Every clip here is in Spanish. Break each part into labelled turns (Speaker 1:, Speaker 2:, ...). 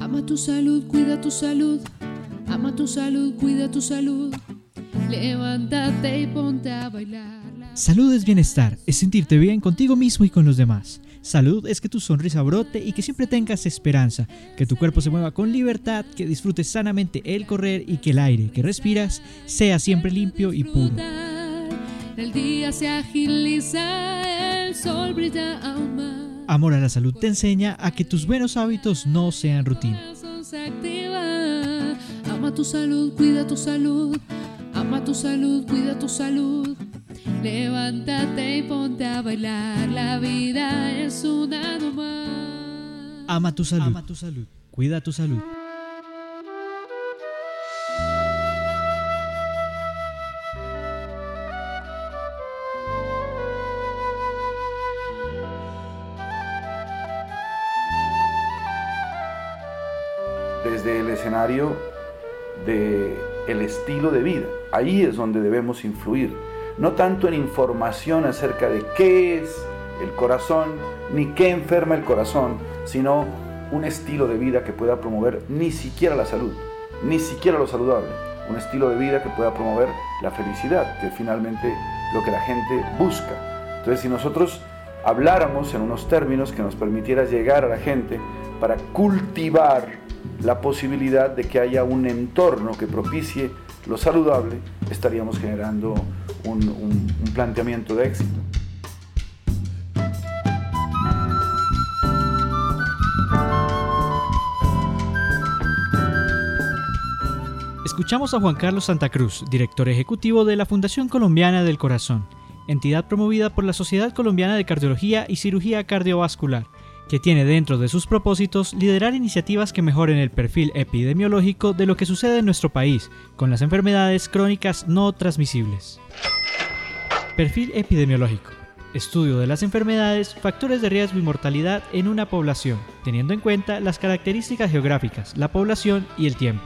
Speaker 1: Ama tu salud, cuida tu salud. Ama tu salud, cuida tu salud. Levántate y ponte a bailar.
Speaker 2: Salud es bienestar, es sentirte bien contigo mismo y con los demás. Salud es que tu sonrisa brote y que siempre tengas esperanza, que tu cuerpo se mueva con libertad, que disfrutes sanamente el correr y que el aire que respiras sea siempre limpio y puro.
Speaker 1: El día se agiliza, el sol brilla aún más.
Speaker 2: Amor a la salud te enseña a que tus buenos hábitos no sean rutina.
Speaker 1: Ama tu salud, cuida tu salud. Ama tu salud, cuida tu salud. Levántate y ponte a bailar. La vida es una nomás.
Speaker 2: Ama tu salud, cuida tu salud.
Speaker 3: Desde el escenario del estilo de vida. Ahí es donde debemos influir, no tanto en información acerca de qué es el corazón, ni qué enferma el corazón, sino un estilo de vida que pueda promover ni siquiera la salud, ni siquiera lo saludable, un estilo de vida que pueda promover la felicidad, que es finalmente lo que la gente busca. Entonces, si nosotros habláramos en unos términos que nos permitiera llegar a la gente para cultivar la posibilidad de que haya un entorno que propicie lo saludable, estaríamos generando un planteamiento de éxito.
Speaker 2: Escuchamos a Juan Carlos Santa Cruz, director ejecutivo de la Fundación Colombiana del Corazón, entidad promovida por la Sociedad Colombiana de Cardiología y Cirugía Cardiovascular, que tiene dentro de sus propósitos liderar iniciativas que mejoren el perfil epidemiológico de lo que sucede en nuestro país con las enfermedades crónicas no transmisibles. Perfil epidemiológico. Estudio de las enfermedades, factores de riesgo y mortalidad en una población, teniendo en cuenta las características geográficas, la población y el tiempo.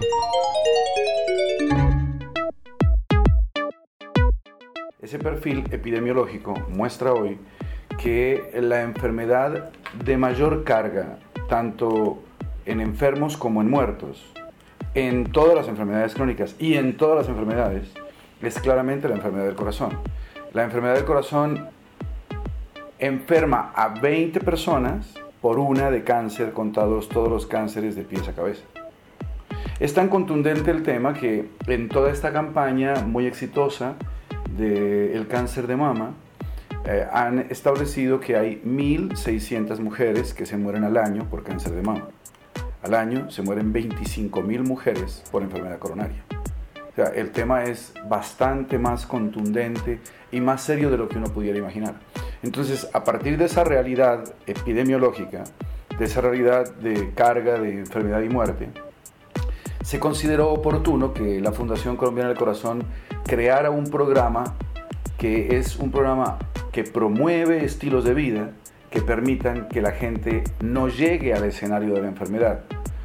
Speaker 3: Ese perfil epidemiológico muestra hoy que la enfermedad de mayor carga, tanto en enfermos como en muertos, en todas las enfermedades crónicas y en todas las enfermedades, es claramente la enfermedad del corazón. La enfermedad del corazón enferma a 20 personas por una de cáncer, contados todos los cánceres de pies a cabeza. Es tan contundente el tema que en toda esta campaña muy exitosa del cáncer de mama, han establecido que hay 1.600 mujeres que se mueren al año por cáncer de mama. Al año se mueren 25.000 mujeres por enfermedad coronaria. O sea, el tema es bastante más contundente y más serio de lo que uno pudiera imaginar. Entonces, a partir de esa realidad epidemiológica, de esa realidad de carga de enfermedad y muerte, se consideró oportuno que la Fundación Colombiana del Corazón creara un programa que es un programa que promueve estilos de vida que permitan que la gente no llegue al escenario de la enfermedad.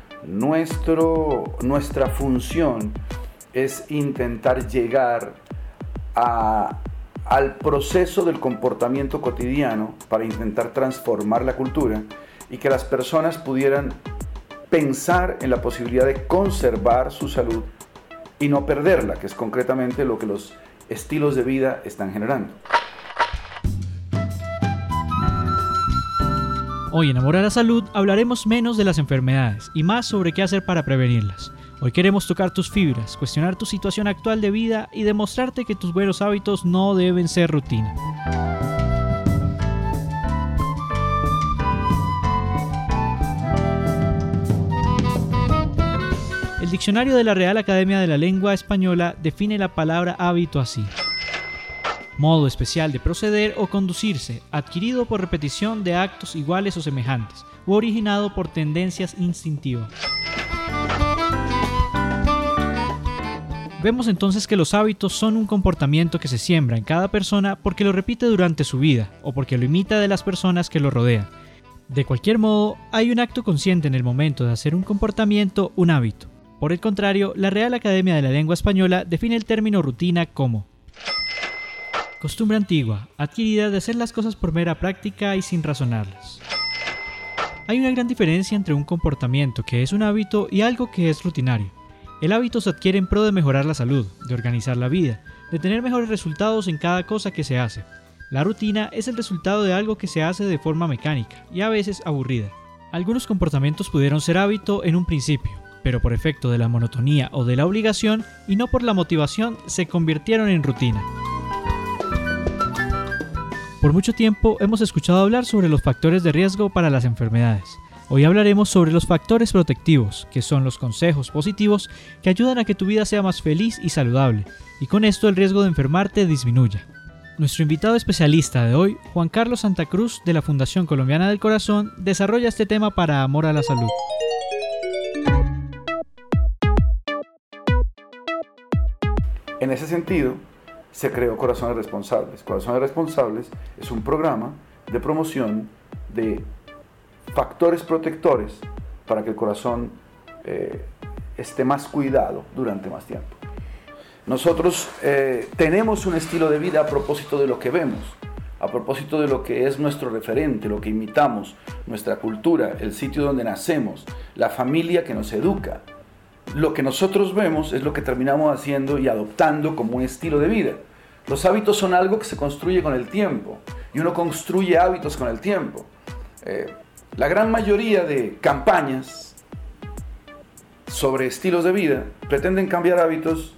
Speaker 3: Nuestra función es intentar llegar al proceso del comportamiento cotidiano para intentar transformar la cultura y que las personas pudieran pensar en la posibilidad de conservar su salud y no perderla, que es concretamente lo que los estilos de vida están generando.
Speaker 2: Hoy en Amor a la Salud hablaremos menos de las enfermedades y más sobre qué hacer para prevenirlas. Hoy queremos tocar tus fibras, cuestionar tu situación actual de vida y demostrarte que tus buenos hábitos no deben ser rutina. El diccionario de la Real Academia de la Lengua Española define la palabra hábito así: modo especial de proceder o conducirse, adquirido por repetición de actos iguales o semejantes, u originado por tendencias instintivas. Vemos entonces que los hábitos son un comportamiento que se siembra en cada persona porque lo repite durante su vida o porque lo imita de las personas que lo rodean. De cualquier modo, hay un acto consciente en el momento de hacer un comportamiento un hábito. Por el contrario, la Real Academia de la Lengua Española define el término rutina como costumbre antigua, adquirida de hacer las cosas por mera práctica y sin razonarlas. Hay una gran diferencia entre un comportamiento que es un hábito y algo que es rutinario. El hábito se adquiere en pro de mejorar la salud, de organizar la vida, de tener mejores resultados en cada cosa que se hace. La rutina es el resultado de algo que se hace de forma mecánica y a veces aburrida. Algunos comportamientos pudieron ser hábito en un principio, pero por efecto de la monotonía o de la obligación y no por la motivación se convirtieron en rutina. Por mucho tiempo hemos escuchado hablar sobre los factores de riesgo para las enfermedades. Hoy hablaremos sobre los factores protectivos, que son los consejos positivos que ayudan a que tu vida sea más feliz y saludable, y con esto el riesgo de enfermarte disminuya. Nuestro invitado especialista de hoy, Juan Carlos Santa Cruz, de la Fundación Colombiana del Corazón, desarrolla este tema para Amor a la Salud.
Speaker 3: En ese sentido, se creó Corazones Responsables. Corazones Responsables es un programa de promoción de factores protectores para que el corazón esté más cuidado durante más tiempo. Nosotros tenemos un estilo de vida a propósito de lo que vemos, a propósito de lo que es nuestro referente, lo que imitamos, nuestra cultura, el sitio donde nacemos, la familia que nos educa. Lo que nosotros vemos es lo que terminamos haciendo y adoptando como un estilo de vida. Los hábitos son algo que se construye con el tiempo y uno construye hábitos con el tiempo. La gran mayoría de campañas sobre estilos de vida pretenden cambiar hábitos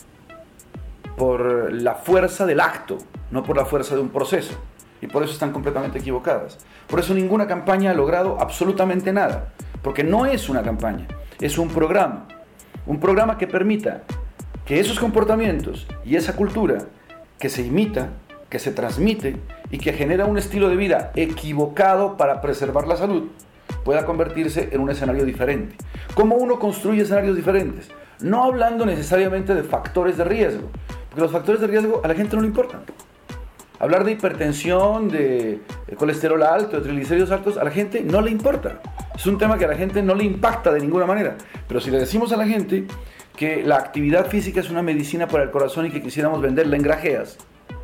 Speaker 3: por la fuerza del acto, no por la fuerza de un proceso. Y por eso están completamente equivocadas. Por eso ninguna campaña ha logrado absolutamente nada. Porque no es una campaña, es un programa. Un programa que permita que esos comportamientos y esa cultura que se imita, que se transmite y que genera un estilo de vida equivocado para preservar la salud, pueda convertirse en un escenario diferente. ¿Cómo uno construye escenarios diferentes? No hablando necesariamente de factores de riesgo, porque los factores de riesgo a la gente no le importan. Hablar de hipertensión, de colesterol alto, de triglicéridos altos, a la gente no le importa. Es un tema que a la gente no le impacta de ninguna manera. Pero si le decimos a la gente que la actividad física es una medicina para el corazón y que quisiéramos venderla en grajeas,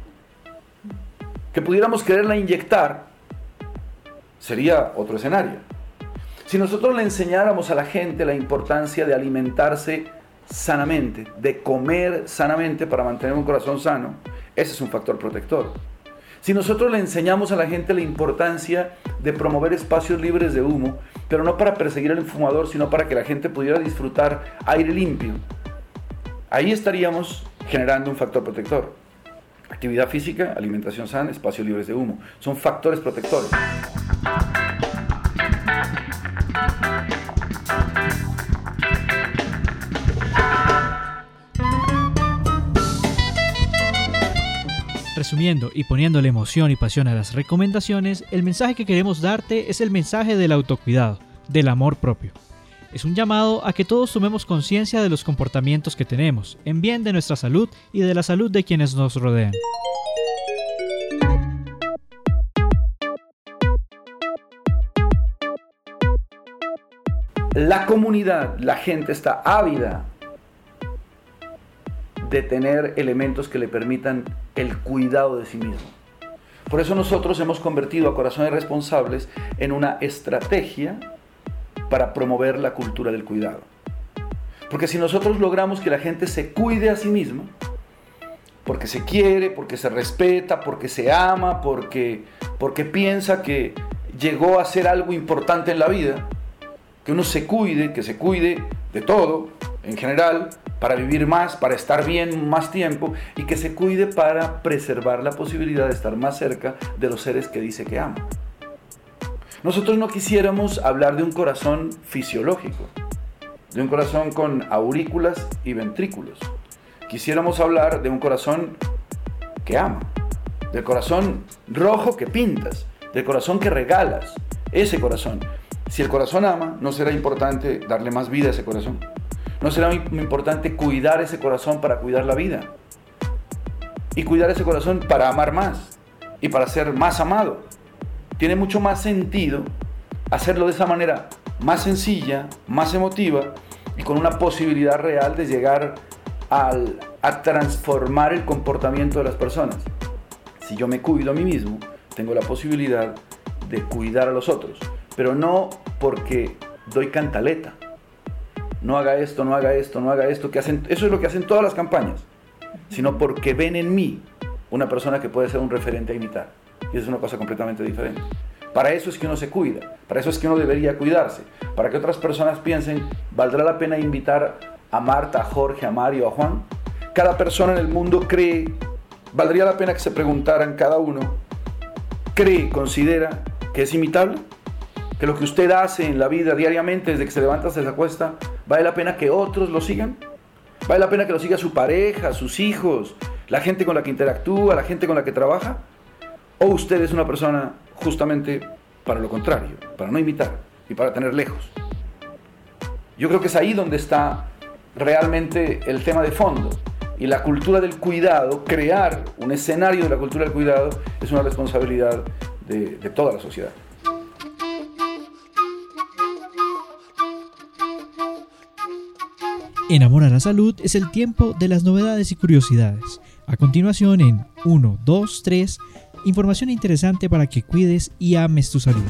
Speaker 3: que pudiéramos quererla inyectar, sería otro escenario. Si nosotros le enseñáramos a la gente la importancia de alimentarse sanamente, de comer sanamente para mantener un corazón sano, ese es un factor protector. Si nosotros le enseñamos a la gente la importancia de promover espacios libres de humo, pero no para perseguir al fumador, sino para que la gente pudiera disfrutar aire limpio, ahí estaríamos generando un factor protector. Actividad física, alimentación sana, espacios libres de humo. Son factores protectores.
Speaker 2: Resumiendo y poniéndole emoción y pasión a las recomendaciones, el mensaje que queremos darte es el mensaje del autocuidado, del amor propio. Es un llamado a que todos tomemos conciencia de los comportamientos que tenemos, en bien de nuestra salud y de la salud de quienes nos rodean.
Speaker 3: La comunidad, la gente está ávida de tener elementos que le permitan el cuidado de sí mismo. Por eso nosotros hemos convertido a Corazones Responsables en una estrategia para promover la cultura del cuidado. Porque si nosotros logramos que la gente se cuide a sí misma, porque se quiere, porque se respeta, porque se ama, porque piensa que llegó a ser algo importante en la vida, que uno se cuide, que se cuide de todo, en general, para vivir más, para estar bien más tiempo, y que se cuide para preservar la posibilidad de estar más cerca de los seres que dice que ama. Nosotros no quisiéramos hablar de un corazón fisiológico, de un corazón con aurículas y ventrículos. Quisiéramos hablar de un corazón que ama, del corazón rojo que pintas, del corazón que regalas, ese corazón. Si el corazón ama, no será importante darle más vida a ese corazón. No será importante cuidar ese corazón para cuidar la vida. Y cuidar ese corazón para amar más y para ser más amado. Tiene mucho más sentido hacerlo de esa manera más sencilla, más emotiva y con una posibilidad real de llegar a transformar el comportamiento de las personas. Si yo me cuido a mí mismo, tengo la posibilidad de cuidar a los otros. pero no porque doy cantaleta. No haga esto, no haga esto, no haga esto, que hacen, eso es lo que hacen todas las campañas, sino porque ven en mí una persona que puede ser un referente a imitar. Y es una cosa completamente diferente. Para eso es que uno se cuida, para eso es que uno debería cuidarse, para que otras personas piensen, ¿valdrá la pena invitar a Marta, a Jorge, a Mario, a Juan? Cada persona en el mundo cree, ¿valdría la pena que se preguntaran cada uno, cree, considera que es imitable? Que lo que usted hace en la vida diariamente, desde que se levanta hasta se acuesta, ¿vale la pena que otros lo sigan? ¿Vale la pena que lo siga su pareja, sus hijos, la gente con la que interactúa, la gente con la que trabaja? ¿O usted es una persona justamente para lo contrario, para no imitar y para tener lejos? Yo creo que es ahí donde está realmente el tema de fondo. Y la cultura del cuidado, crear un escenario de la cultura del cuidado, es una responsabilidad de toda la sociedad.
Speaker 2: En Amor a la Salud es el tiempo de las novedades y curiosidades. A continuación, en 1, 2, 3, información interesante para que cuides y ames tu salud.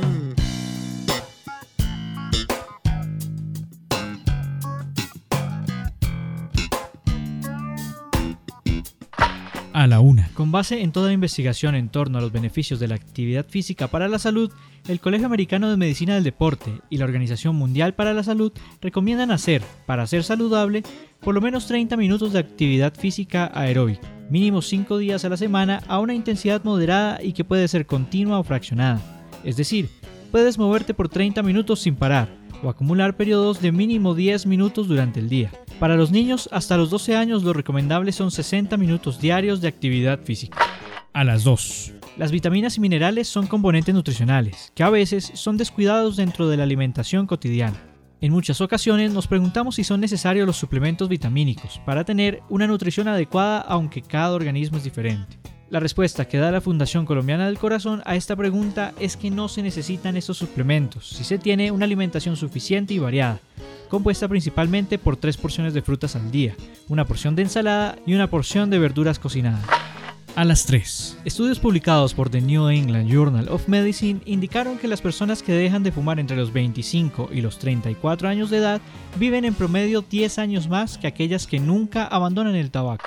Speaker 2: A la 1. Con base en toda la investigación en torno a los beneficios de la actividad física para la salud, el Colegio Americano de Medicina del Deporte y la Organización Mundial para la Salud recomiendan hacer, para ser saludable, por lo menos 30 minutos de actividad física aeróbica, mínimo 5 días a la semana a una intensidad moderada y que puede ser continua o fraccionada. Es decir, puedes moverte por 30 minutos sin parar o acumular periodos de mínimo 10 minutos durante el día. Para los niños hasta los 12 años lo recomendable son 60 minutos diarios de actividad física. A las 2. Las vitaminas y minerales son componentes nutricionales, que a veces son descuidados dentro de la alimentación cotidiana. En muchas ocasiones nos preguntamos si son necesarios los suplementos vitamínicos para tener una nutrición adecuada, aunque cada organismo es diferente. La respuesta que da la Fundación Colombiana del Corazón a esta pregunta es que no se necesitan estos suplementos si se tiene una alimentación suficiente y variada, compuesta principalmente por 3 porciones de frutas al día, una porción de ensalada y una porción de verduras cocinadas. A las 3. Estudios publicados por The New England Journal of Medicine indicaron que las personas que dejan de fumar entre los 25 y los 34 años de edad viven en promedio 10 años más que aquellas que nunca abandonan el tabaco.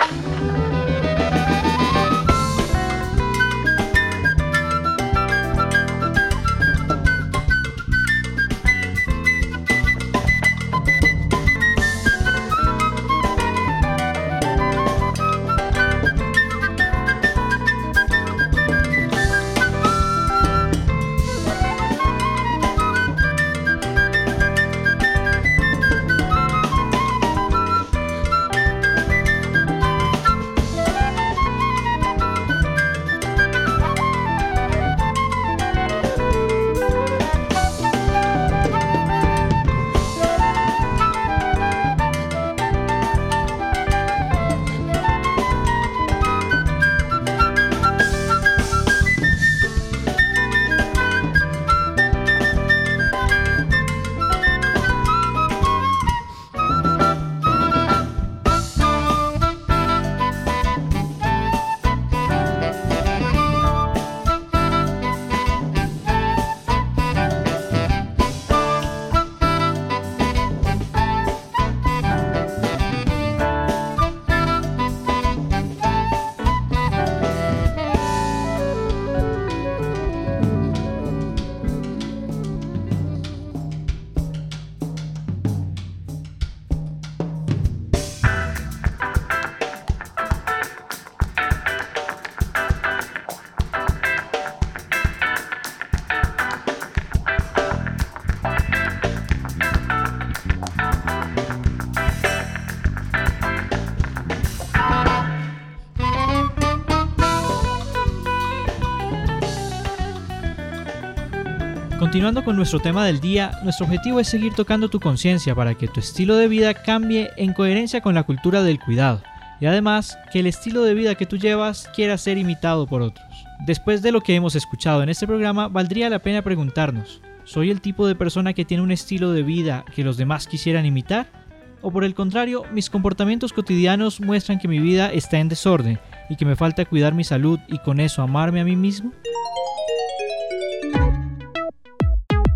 Speaker 2: Continuando con nuestro tema del día, nuestro objetivo es seguir tocando tu conciencia para que tu estilo de vida cambie en coherencia con la cultura del cuidado y además que el estilo de vida que tú llevas quiera ser imitado por otros. Después de lo que hemos escuchado en este programa, valdría la pena preguntarnos, ¿soy el tipo de persona que tiene un estilo de vida que los demás quisieran imitar? ¿O por el contrario, mis comportamientos cotidianos muestran que mi vida está en desorden y que me falta cuidar mi salud y con eso amarme a mí mismo?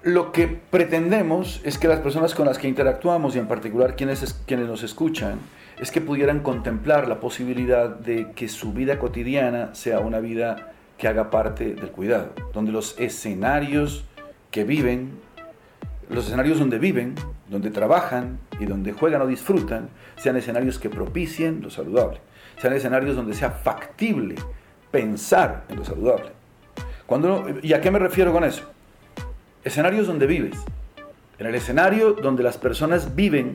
Speaker 3: lo que pretendemos es que las personas con las que interactuamos, y en particular quienes nos escuchan, es que pudieran contemplar la posibilidad de que su vida cotidiana sea una vida que haga parte del cuidado, donde los escenarios que viven, los escenarios donde viven, donde trabajan y donde juegan o disfrutan, sean escenarios que propicien lo saludable, sean escenarios donde sea factible pensar en lo saludable. ¿Y a qué me refiero con eso? Escenarios donde vives. En el escenario donde las personas viven,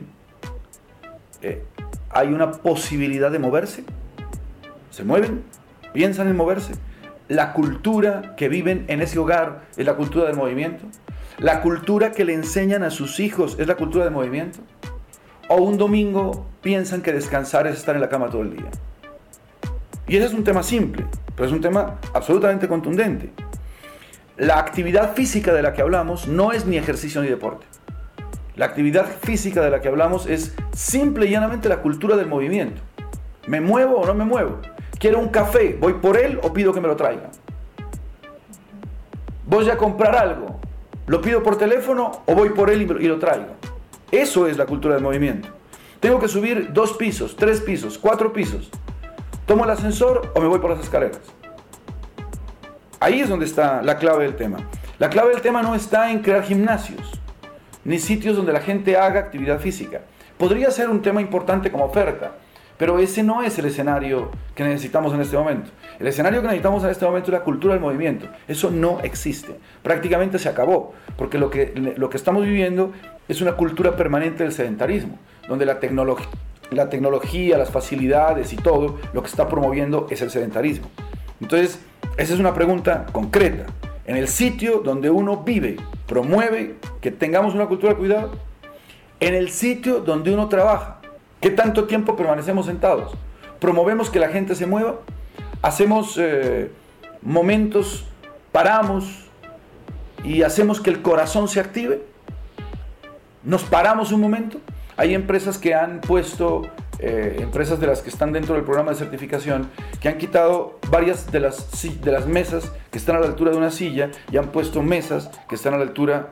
Speaker 3: hay una posibilidad de moverse. Se mueven, piensan en moverse. La cultura que viven en ese hogar es la cultura del movimiento. La cultura que le enseñan a sus hijos es la cultura del movimiento. O un domingo piensan que descansar es estar en la cama todo el día. Y ese es un tema simple, pero es un tema absolutamente contundente. La actividad física de la que hablamos no es ni ejercicio ni deporte. La actividad física de la que hablamos es simple y llanamente la cultura del movimiento. ¿Me muevo o no me muevo? ¿Quiero un café? ¿Voy por él o pido que me lo traigan? ¿Voy a comprar algo? ¿Lo pido por teléfono o voy por él y lo traigo? Eso es la cultura del movimiento. Tengo que subir 2 pisos, 3 pisos, 4 pisos. ¿Tomo el ascensor o me voy por las escaleras? Ahí es donde está la clave del tema. La clave del tema no está en crear gimnasios, ni sitios donde la gente haga actividad física. Podría ser un tema importante como oferta, pero ese no es el escenario que necesitamos en este momento. El escenario que necesitamos en este momento es la cultura del movimiento. Eso no existe. Prácticamente se acabó, porque lo que estamos viviendo es una cultura permanente del sedentarismo, donde la tecnología, las facilidades y todo, lo que está promoviendo es el sedentarismo. Entonces, esa es una pregunta concreta. En el sitio donde uno vive, promueve que tengamos una cultura de cuidado. En el sitio donde uno trabaja, ¿qué tanto tiempo permanecemos sentados? ¿Promovemos que la gente se mueva? ¿Hacemos momentos, paramos y hacemos que el corazón se active? ¿Nos paramos un momento? Hay empresas que han puesto, empresas de las que están dentro del programa de certificación, que han quitado varias de las mesas que están a la altura de una silla y han puesto mesas que están a la altura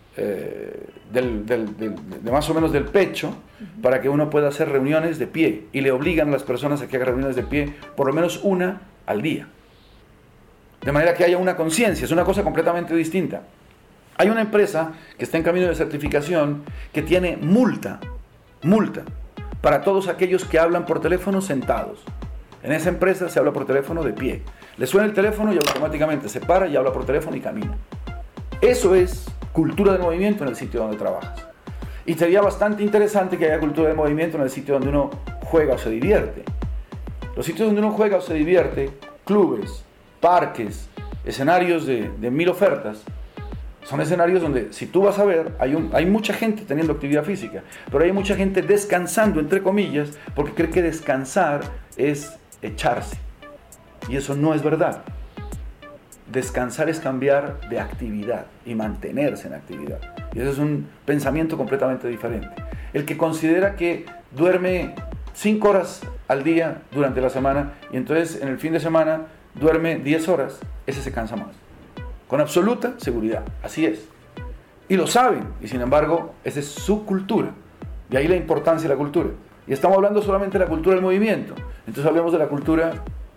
Speaker 3: de más o menos del pecho, para que uno pueda hacer reuniones de pie, y le obligan a las personas a que hagan reuniones de pie por lo menos una al día, de manera que haya una conciencia. Es una cosa completamente distinta. Hay una empresa que está en camino de certificación que tiene multa para todos aquellos que hablan por teléfono sentados. En esa empresa se habla por teléfono de pie. Le suena el teléfono y automáticamente se para y habla por teléfono y camina. Eso es cultura del movimiento en el sitio donde trabajas. Y sería bastante interesante que haya cultura del movimiento en el sitio donde uno juega o se divierte. Los sitios donde uno juega o se divierte, clubes, parques, escenarios de 1000 ofertas, son escenarios donde, si tú vas a ver, hay mucha gente teniendo actividad física, pero hay mucha gente descansando, entre comillas, porque cree que descansar es echarse. Y eso no es verdad. Descansar es cambiar de actividad y mantenerse en actividad. Y eso es un pensamiento completamente diferente. El que considera que duerme 5 horas al día durante la semana y entonces en el fin de semana duerme 10 horas, ese se cansa más. Con absoluta seguridad, así es. Y lo saben, y sin embargo, esa es su cultura. De ahí la importancia de la cultura. Y estamos hablando solamente de la cultura del movimiento. Entonces hablemos de la cultura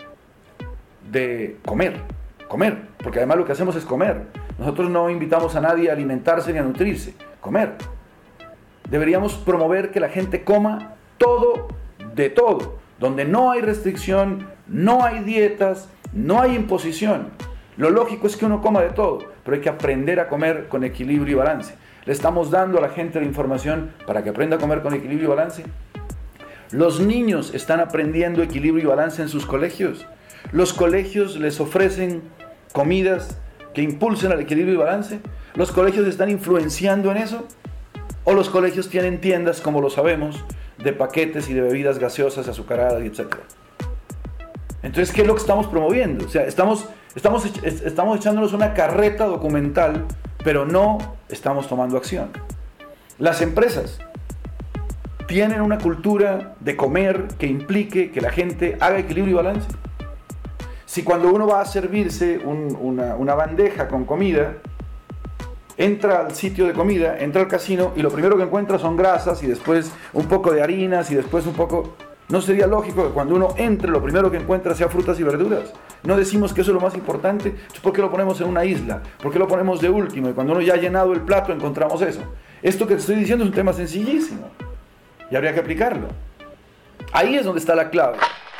Speaker 3: de comer, porque además lo que hacemos es comer. Nosotros no invitamos a nadie a alimentarse ni a nutrirse, comer. Deberíamos promover que la gente coma todo de todo, donde no hay restricción, no hay dietas, no hay imposición. Lo lógico es que uno coma de todo, pero hay que aprender a comer con equilibrio y balance. Le estamos dando a la gente la información para que aprenda a comer con equilibrio y balance. Los niños están aprendiendo equilibrio y balance en sus colegios. Los colegios les ofrecen comidas que impulsen al equilibrio y balance. ¿Los colegios están influenciando en eso? ¿O los colegios tienen tiendas, como lo sabemos, de paquetes y de bebidas gaseosas, azucaradas, etc.? Entonces, ¿qué es lo que estamos promoviendo? O sea, estamos echándonos una carreta documental, pero no estamos tomando acción. Las empresas tienen una cultura de comer que implique que la gente haga equilibrio y balance. Si cuando uno va a servirse una bandeja con comida, entra al sitio de comida, entra al casino y lo primero que encuentra son grasas y después un poco de harinas y después un poco... ¿No sería lógico que cuando uno entre lo primero que encuentra sea frutas y verduras? No decimos que eso es lo más importante. Entonces, ¿por qué lo ponemos en una isla? ¿Por qué lo ponemos de último? Y cuando uno ya ha llenado el plato encontramos eso. Esto que te estoy diciendo es un tema sencillísimo y habría que aplicarlo. Ahí es donde está la clave.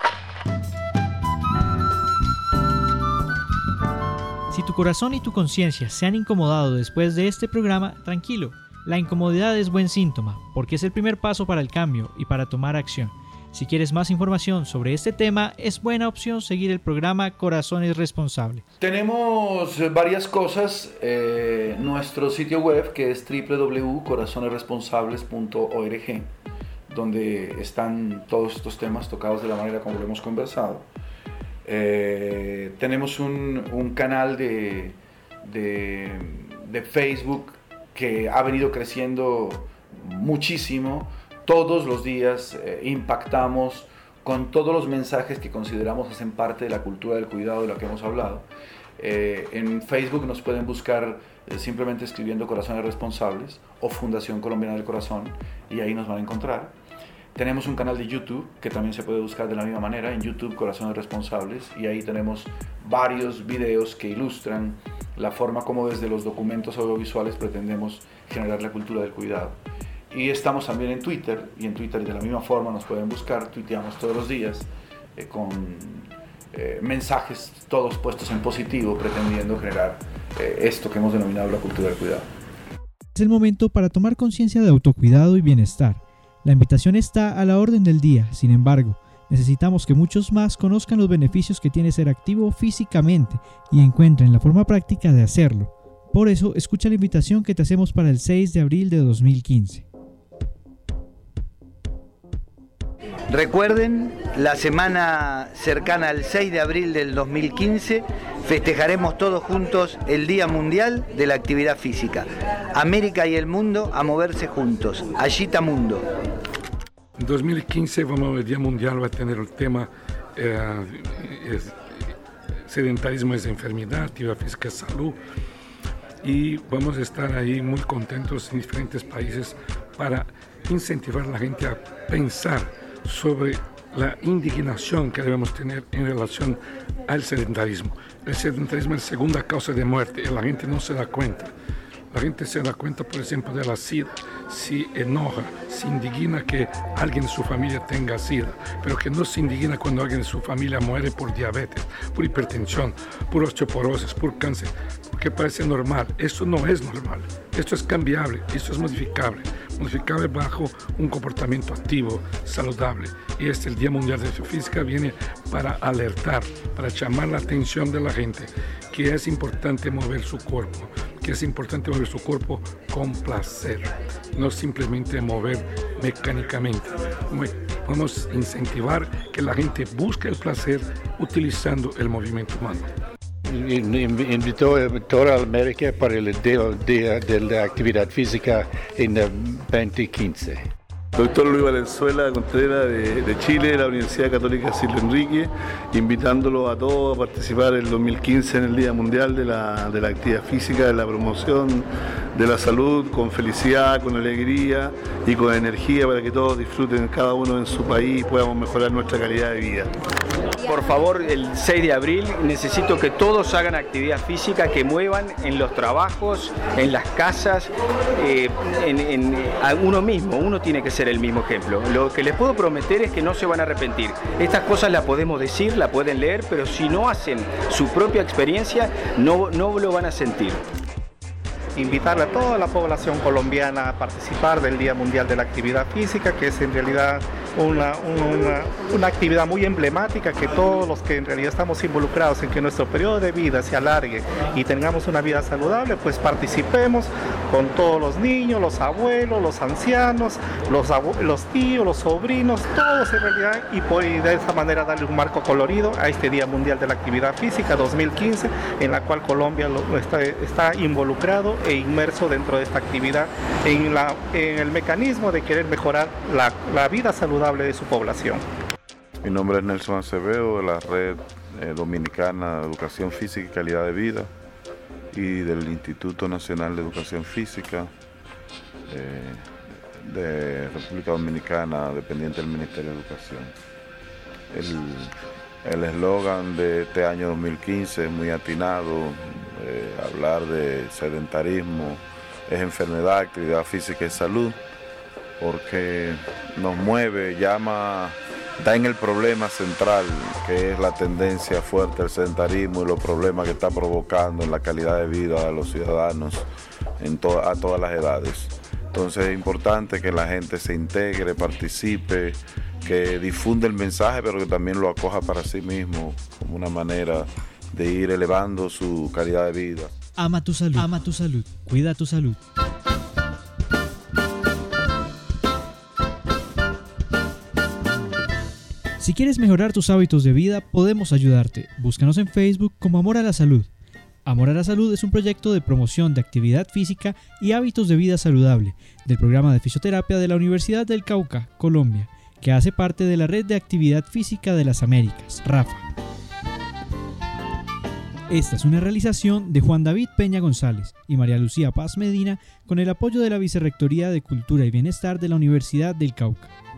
Speaker 2: Si tu corazón y tu conciencia se han incomodado después de este programa, tranquilo. La incomodidad es buen síntoma, porque es el primer paso para el cambio y para tomar acción. Si quieres más información sobre este tema, es buena opción seguir el programa Corazones Responsables.
Speaker 3: Tenemos varias cosas. Nuestro sitio web, que es www.corazonesresponsables.org, donde están todos estos temas tocados de la manera como lo hemos conversado. Tenemos un canal de Facebook que ha venido creciendo muchísimo. Todos los días impactamos con todos los mensajes que consideramos hacen parte de la cultura del cuidado de la que hemos hablado. En Facebook nos pueden buscar simplemente escribiendo Corazones Responsables o Fundación Colombiana del Corazón y ahí nos van a encontrar. Tenemos un canal de YouTube que también se puede buscar de la misma manera, en YouTube Corazones Responsables, y ahí tenemos varios videos que ilustran la forma como desde los documentos audiovisuales pretendemos generar la cultura del cuidado. Y estamos también en Twitter, y en Twitter de la misma forma nos pueden buscar, tuiteamos todos los días con mensajes todos puestos en positivo, pretendiendo generar esto que hemos denominado la cultura del cuidado.
Speaker 2: Es el momento para tomar conciencia de autocuidado y bienestar. La invitación está a la orden del día, sin embargo, necesitamos que muchos más conozcan los beneficios que tiene ser activo físicamente y encuentren la forma práctica de hacerlo. Por eso, escucha la invitación que te hacemos para el 6 de abril de 2015.
Speaker 4: Recuerden, la semana cercana al 6 de abril del 2015 festejaremos todos juntos el Día Mundial de la Actividad Física. América y el mundo a moverse juntos. Agita Mundo.
Speaker 5: En 2015 el Día Mundial va a tener el tema sedentarismo es enfermedad, actividad física es salud. Y vamos a estar ahí muy contentos en diferentes países para incentivar a la gente a pensar sobre la indignación que debemos tener en relación al sedentarismo. El sedentarismo es la segunda causa de muerte y la gente no se da cuenta. La gente se da cuenta, por ejemplo, de la SIDA, se enoja, se indigna que alguien de su familia tenga SIDA, pero que no se indigna cuando alguien de su familia muere por diabetes, por hipertensión, por osteoporosis, por cáncer, porque parece normal. Esto no es normal, esto es cambiable, esto es modificable bajo un comportamiento activo, saludable. Y el Día Mundial de Actividad Física viene para alertar, para llamar la atención de la gente que es importante mover su cuerpo, con placer, no simplemente mover mecánicamente. Vamos a incentivar que la gente busque el placer utilizando el movimiento humano.
Speaker 6: Invitó a toda América para el Día de la Actividad Física en el 2015.
Speaker 7: Doctor Luis Valenzuela Contreras de Chile, de la Universidad Católica Silvio Enrique, invitándolo a todos a participar en el 2015 en el Día Mundial de la Actividad Física, de la promoción de la salud, con felicidad, con alegría y con energía para que todos disfruten cada uno en su país y podamos mejorar nuestra calidad de vida.
Speaker 8: Por favor, el 6 de abril necesito que todos hagan actividad física, que muevan en los trabajos, en las casas, a uno mismo. Uno tiene que ser el mismo ejemplo. Lo que les puedo prometer es que no se van a arrepentir. Estas cosas las podemos decir, las pueden leer, pero si no hacen su propia experiencia, no lo van a sentir.
Speaker 9: Invitarle a toda la población colombiana a participar del Día Mundial de la Actividad Física, que es en realidad una actividad muy emblemática, que todos los que en realidad estamos involucrados en que nuestro periodo de vida se alargue y tengamos una vida saludable, pues participemos con todos los niños, los abuelos, los ancianos, los tíos, los sobrinos, todos en realidad, y de esa manera darle un marco colorido a este Día Mundial de la Actividad Física 2015, en la cual Colombia está involucrado e inmerso dentro de esta actividad en el mecanismo de querer mejorar la vida saludable de su población.
Speaker 10: Mi nombre es Nelson Acevedo, de la Red Dominicana de Educación Física y Calidad de Vida. y del Instituto Nacional de Educación Física de República Dominicana, dependiente del Ministerio de Educación. El eslogan de este año 2015 es muy atinado, hablar de sedentarismo es enfermedad, actividad física y salud, porque nos mueve, da en el problema central, que es la tendencia fuerte al sedentarismo y los problemas que está provocando en la calidad de vida de los ciudadanos a todas las edades. Entonces es importante que la gente se integre, participe, que difunda el mensaje, pero que también lo acoja para sí mismo como una manera de ir elevando su calidad de vida.
Speaker 2: Ama tu salud, cuida tu salud. Si quieres mejorar tus hábitos de vida, podemos ayudarte. Búscanos en Facebook como Amor a la Salud. Amor a la Salud es un proyecto de promoción de actividad física y hábitos de vida saludable del programa de fisioterapia de la Universidad del Cauca, Colombia, que hace parte de la Red de Actividad Física de las Américas, RAFA. Esta es una realización de Juan David Peña González y María Lucía Paz Medina con el apoyo de la Vicerrectoría de Cultura y Bienestar de la Universidad del Cauca.